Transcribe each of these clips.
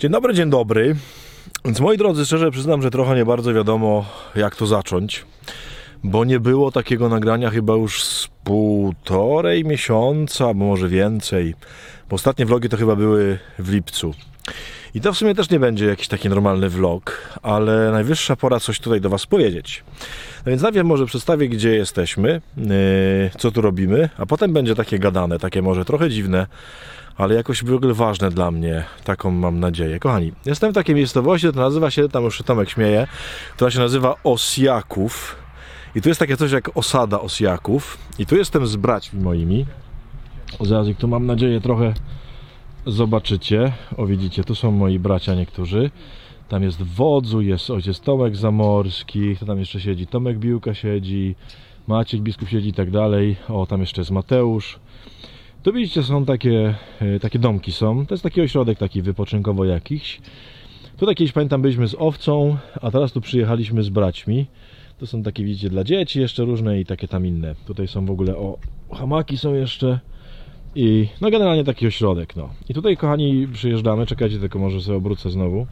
Dzień dobry. Więc moi drodzy, szczerze przyznam, że trochę nie bardzo wiadomo, jak to zacząć, bo nie było takiego nagrania chyba już z 1,5 miesiąca, albo może więcej. Bo ostatnie vlogi to chyba były w lipcu. I to w sumie też nie będzie jakiś taki normalny vlog, ale najwyższa pora coś tutaj do Was powiedzieć. No więc najpierw może przedstawię, gdzie jesteśmy, co tu robimy, a potem będzie takie gadane, takie może trochę dziwne, ale jakoś w ogóle ważne dla mnie, taką mam nadzieję. Kochani, jestem w takiej miejscowości, to nazywa się, tam już się Tomek śmieje, która się nazywa Osjaków. I tu jest takie coś jak osada Osjaków. I tu jestem z braćmi moimi. Zaraz ich tu mam nadzieję trochę zobaczycie. O, widzicie, tu są moi bracia niektórzy. Tam jest Wodzu, jest ojciec Tomek Zamorski, kto tam jeszcze siedzi? Tomek Biłka siedzi, Maciek Biskup siedzi i tak dalej. O, tam jeszcze jest Mateusz. Tu widzicie, są takie domki są. To jest taki ośrodek taki wypoczynkowo jakiś. Tu kiedyś pamiętam byliśmy z Owcą, a teraz tu przyjechaliśmy z braćmi. To są takie, widzicie, dla dzieci jeszcze różne i takie tam inne. Tutaj są w ogóle, o, hamaki są jeszcze. I no generalnie taki ośrodek, no. I tutaj, kochani, przyjeżdżamy. Czekajcie, tylko może sobie obrócę znowu.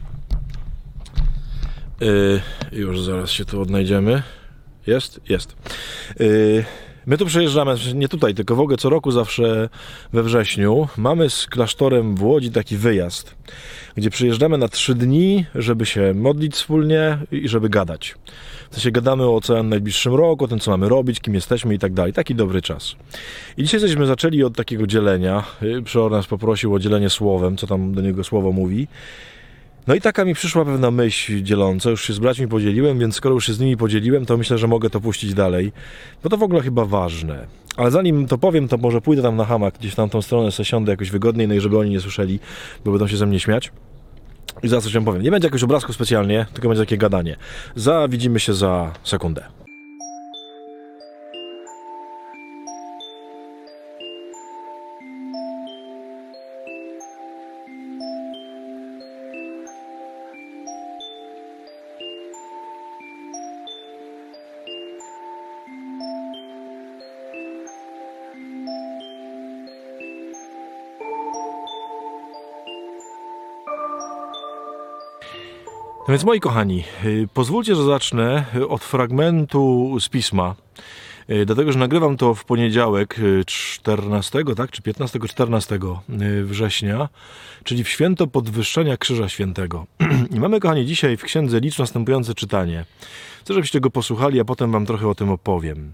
Już zaraz się tu odnajdziemy. Jest? Jest. My tu przejeżdżamy, nie tutaj, tylko w ogóle co roku zawsze we wrześniu mamy z klasztorem w Łodzi taki wyjazd, gdzie przyjeżdżamy na 3 dni, żeby się modlić wspólnie i żeby gadać. W sensie gadamy o całym najbliższym roku, o tym, co mamy robić, kim jesteśmy i tak dalej. Taki dobry czas. I dzisiaj żeśmy zaczęli od takiego dzielenia. Przeor nas poprosił o dzielenie słowem, co tam do niego słowo mówi. No i taka mi przyszła pewna myśl dzieląca, już się z braćmi podzieliłem, więc skoro już się z nimi podzieliłem, to myślę, że mogę to puścić dalej, bo to w ogóle chyba ważne. Ale zanim to powiem, to może pójdę tam na hamak, gdzieś tam tą stronę se siądę jakoś wygodniej, no i żeby oni nie słyszeli, bo będą się ze mnie śmiać. I zaraz coś wam powiem. Nie będzie jakiegoś obrazku specjalnie, tylko będzie takie gadanie. Widzimy się za sekundę. No więc moi kochani, pozwólcie, że zacznę od fragmentu z pisma, dlatego że nagrywam to w poniedziałek 14, tak, czy 15-14 września, czyli w święto podwyższenia Krzyża Świętego. I mamy, kochani, dzisiaj w Księdze Licz następujące czytanie. Chcę, żebyście go posłuchali, a potem wam trochę o tym opowiem.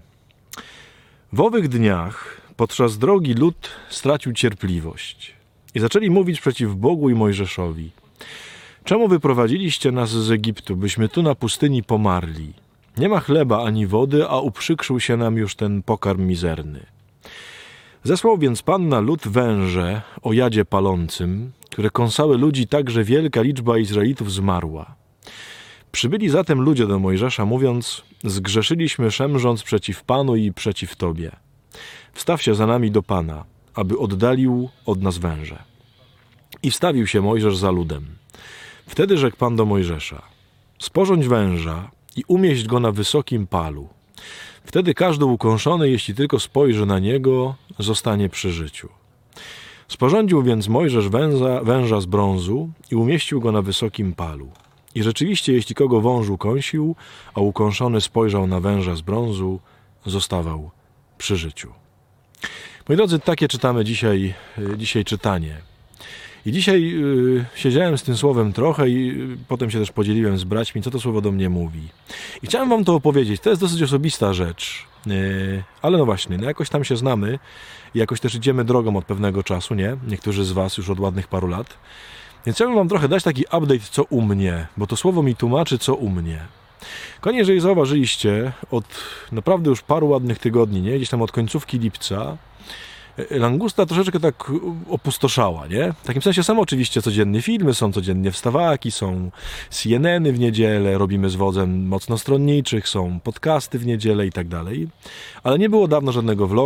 W owych dniach podczas drogi lud stracił cierpliwość i zaczęli mówić przeciw Bogu i Mojżeszowi. Czemu wyprowadziliście nas z Egiptu, byśmy tu na pustyni pomarli? Nie ma chleba ani wody, a uprzykrzył się nam już ten pokarm mizerny. Zesłał więc Pan na lud węże o jadzie palącym, które kąsały ludzi tak, że wielka liczba Izraelitów zmarła. Przybyli zatem ludzie do Mojżesza, mówiąc: zgrzeszyliśmy, szemrząc przeciw Panu i przeciw Tobie. Wstaw się za nami do Pana, aby oddalił od nas węże. I wstawił się Mojżesz za ludem. Wtedy rzekł Pan do Mojżesza: sporządź węża i umieść go na wysokim palu. Wtedy każdy ukąszony, jeśli tylko spojrzy na niego, zostanie przy życiu. Sporządził więc Mojżesz węża z brązu i umieścił go na wysokim palu. I rzeczywiście, jeśli kogo wąż ukąsił, a ukąszony spojrzał na węża z brązu, zostawał przy życiu. Moi drodzy, takie czytamy dzisiaj czytanie. I dzisiaj siedziałem z tym słowem trochę i potem się też podzieliłem z braćmi, co to słowo do mnie mówi. I chciałem wam to opowiedzieć. To jest dosyć osobista rzecz, ale no właśnie, no jakoś tam się znamy i jakoś też idziemy drogą od pewnego czasu, nie? Niektórzy z was już od ładnych paru lat. Więc chciałbym wam trochę dać taki update, co u mnie, bo to słowo mi tłumaczy, co u mnie. Konie, jeżeli zauważyliście, od naprawdę już paru ładnych tygodni, nie? Gdzieś tam od końcówki lipca, langusta troszeczkę tak opustoszała, nie? W takim sensie są oczywiście codziennie filmy, są codziennie wstawaki, są CNN-y w niedzielę, robimy z wodzem mocno stronniczych, są podcasty w niedzielę i tak dalej. Ale nie było dawno żadnego vloga.